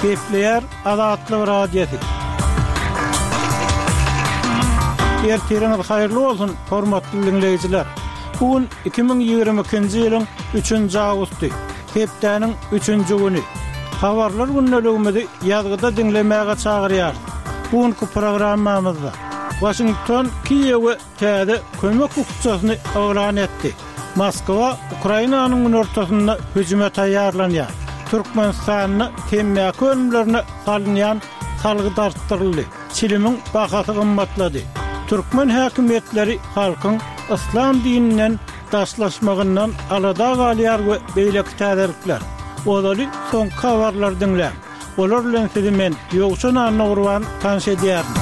Kepler Adatlı Radyosu. Ertiriniz hayırlı olsun, hormatly dinleyijiler. Bugün 2022-nji ýylyň 3-nji awgusty, hepdeniň 3-nji güni. Habarlar günnäligimizi ýazgyda dinlemäge çagyrýar. Bugünkü programmamyzda Washington Kiýewe täze kömek hukukçysyny oglan etdi. Moskwa Ukrainanyň ortasynda hüjüme taýýarlanýar. Türkmenistanyň temmäki ölümlerine salynýan salgy dartdyryldy. Çilimiň bahasy gymmatlady. Türkmen häkimetleri halkyň İslam dininden daşlaşmagyndan alada galýar we beýleki täzirlikler. Olary soňky habarlar dinlän. Olar bilen sizi men ýogşan anagurwan tanış edýärim.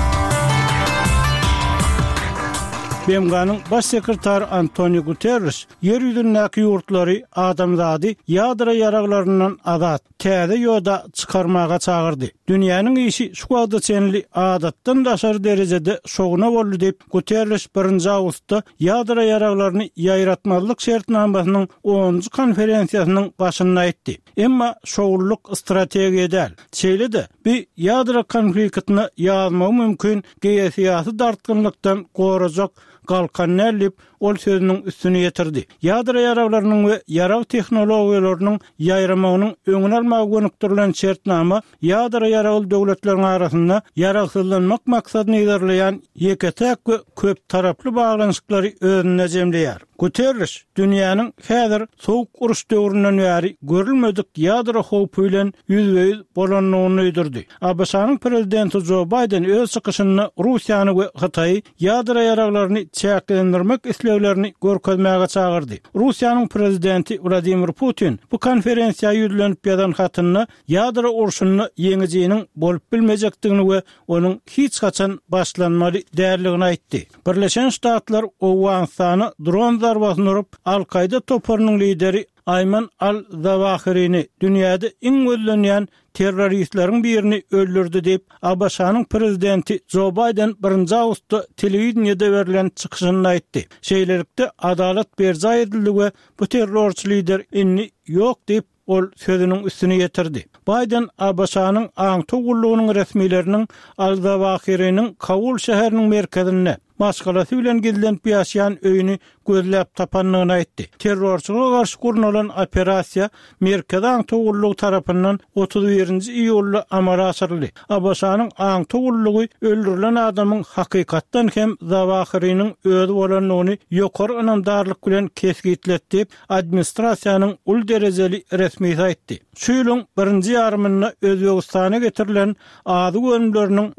BMG'nın baş sekretary Antonio Guterres, yer ýüzündäki ýurtlary adamzady ýadra ýaraglaryndan azat, täze ýoda çykarmaga çagyrdy. Dünýäniň işi şu wagtda çenli adatdan daşary derejede şoguna boldy diýip Guterres 1-nji awgustda ýadra ýaraglaryny ýaýratmazlyk şertnamasynyň 10-njy konferensiýasynyň başynda aýtdy. Emma şogurluk strategiýa däl. Çeýlede bir ýadra konfliktini ýazmagy mümkin, geýesiýasy dartgynlykdan gorajak galkan nällip ol sözüniň üstüne ýetirdi. Ýadra ýaraglarynyň we ýarag tehnologiýalarynyň ýaýramagynyň öňüni almagy gönükdirilen şertnama ýadra ýaragly döwletleriň arasynda ýaragsyzlanmak maksadyny ýerleýän ýeketek we köp taraply baglanyşyklary özüne jemleýär. Guterres dünýäniň häzir sowuk uruş döwründen bäri görülmedik ýadra howpy bilen ýüzbeýüz bolanyny öýdürdi. ABC-nyň prezidenti Joe Biden öz çykyşyny Russiýany we Hitaý ýadra ýaraglaryny çäklendirmek isleglerini görkezmäge çagyrdy. Russiýanyň prezidenti Vladimir Putin bu konferensiýa ýüzlenip ýadan hatyny ýadra uruşyny ýeňijiginiň bolup bilmejekdigini we onuň hiç haçan başlanmaly därligini aýtdy. Birleşen Ştatlar Owganistany dron zarbasyny urup Al-Qaida toparynyň lideri Ayman al-Zawahiri'ni dünýäde iň gözlenýän terroristleriň birini öldürdi diýip ABC-nyň prezidenti Joe Biden 1-nji awgustda telewizionyada berilen çykyşynda aýtdy. Şeýlelikde adalet berja edildi we bu terrorçy lider inni ýok diýip ol sözüniň üstüne ýetirdi. Biden ABC-nyň aňty gullugynyň resmileriniň al-Zawahiri'niň Kabul şäheriniň merkezine maskalasy bilen gidilen ýaşaýan öýüni gözläp tapanlygyny aýtdy. Terrorçylyga garşy gurnulan operasiýa merkez aňty gullugy tarapyndan 31-nji iýulda amala asyryldy. ABC-nyň aňty gullugy öldürilen adamyň hakykatdan hem Zawahiri'niň özü bolanyny ýokary ynamdarlyk bilen kesgitletdi, administrasiýanyň ul derejeli resmisi aýtdy. Şu ýylyň 1-nji ýarymynda Özbegistana getirilen ady gönümleriniň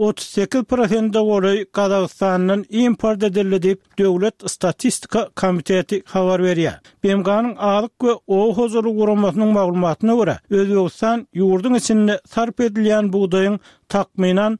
38% goly Kazakstandan import edildi diýip Döwlet Statistika Komiteti habar berýär. BMG'nın adyk we ow hozurlyk guramasynyň maglumatyna görä, Özbegistan ýurdun içinde sarp edilýän buğdaýyň takminan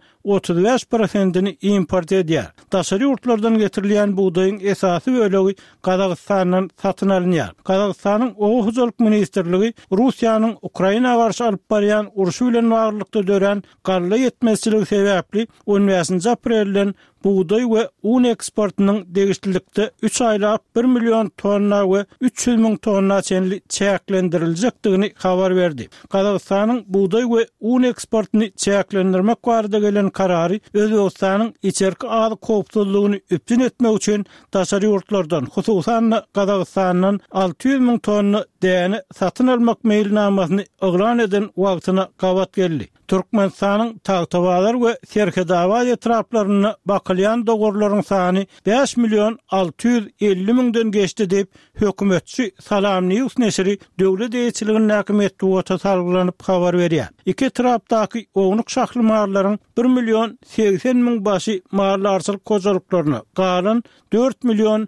35%-ni import edýär. Daşary ýurtlardan getirilýän buğdaýyň esasy bölegi Kazakstandan satyn alınýar. Kazakstanyň ow hozurlyk ministrligi Russiýanyň Ukrainaga garşy alyp barýan uruşy bilen baglykda dören garly ýetmezçiligi sebäpli 15 aprelden buğday we un eksportynyň degişlilikde 3 aýlap 1 million tonna we 300 000 tonna çenli çäklendiriljakdygyny habar berdi. Kazakstanyň buğday we un eksportyny çäklendirmek barada gelen karary Özbegistanyň içerki ady kopsuzlygyny üpjün etmek üçin daşary ýurtlardan, hususan Kazakstandan 600 000 tonna däni satyn almak meýilnamasyny oglan eden wagtyna gabat geldi. Türkmenistanyň Tagtabalar we Serkedabad etraplaryny bakylýan dogurlaryň sany 5 milyon 650 000-den geçdi diýip hökümetçi Salam News neşri döwlet eýetçiliginiň häkimetli wata salgylanyp habar berýär. Iki tarapdaky ognuq şahly marlaryň 1 milyon 80 000 başy marlarçylyk kojalyklaryny, galan 4 milyon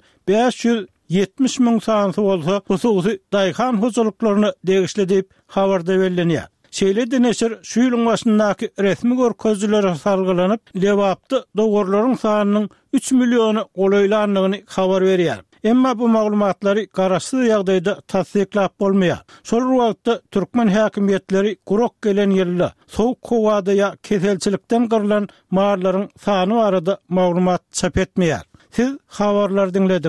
570 000 sanaty bolsa, hususy daýhan hojalyklaryny degişli diýip habarda bellenýär. Şeýle neşir şu ýylyň başyndaky resmi görkezjilere salgylanyp, lewapdy dogurlaryň sanynyň 3 milyony golaýlanlygyny habar berýär. Emma bu maglumatlary garaşsyz ýagdaýda tasdiklap bolmaýar. Şol wagtda türkmen häkimetleri gurok gelen ýylda sowuk howada ýa keselçilikden gyrylan marlaryň sany barada maglumat çap etmeýär. Siz habarlar dinlediniz.